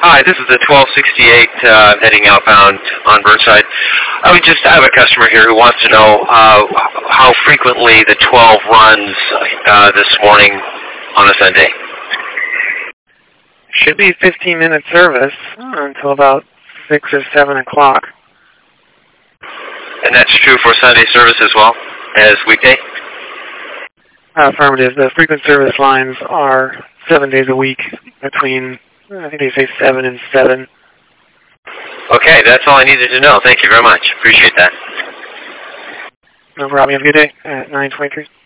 Hi, this is the 1268 heading outbound on Burnside. I have a customer here who wants to know how frequently the 12 runs this morning on a Sunday. Should be 15-minute service until about 6 or 7 o'clock. And that's true for Sunday service as well as weekday? Affirmative. The frequent service lines are 7 days a week between, I think they say 7 and 7. Okay, that's all I needed to know. Thank you very much. Appreciate that. No problem. You have a good day at 9:23.